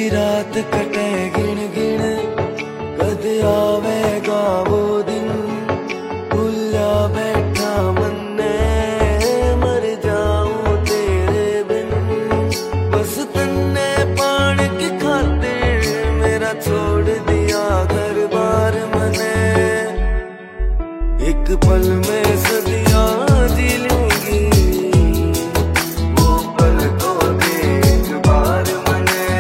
रात कटे गिन गिन, कद आवेगा वो दिन। भुला बैठा मन्ने, मर जाऊं तेरे बिन। बस तन्ने पान की खातिर मेरा छोड़ दिया घर बार मने। एक पल में सदियां जी लूंगी, वो पल को देख बार मने।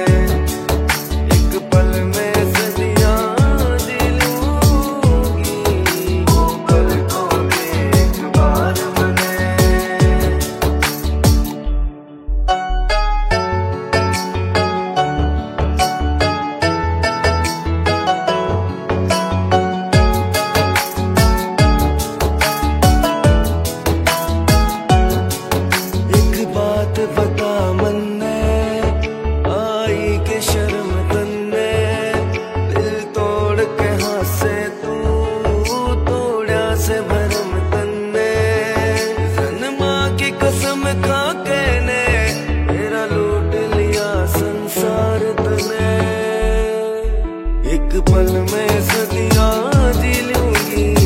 एक पल में सदियां जी लूंगी, वो पल को देख बार मने। बात बता मन्ने, आई के शर्म तन्ने। दिल तोड़ के हंसे तू, तोड़ा से भरम तन्ने। जन्मा की कसम खा के ने मेरा लूट लिया संसार तने। एक पल में सदियां जी लूंगी,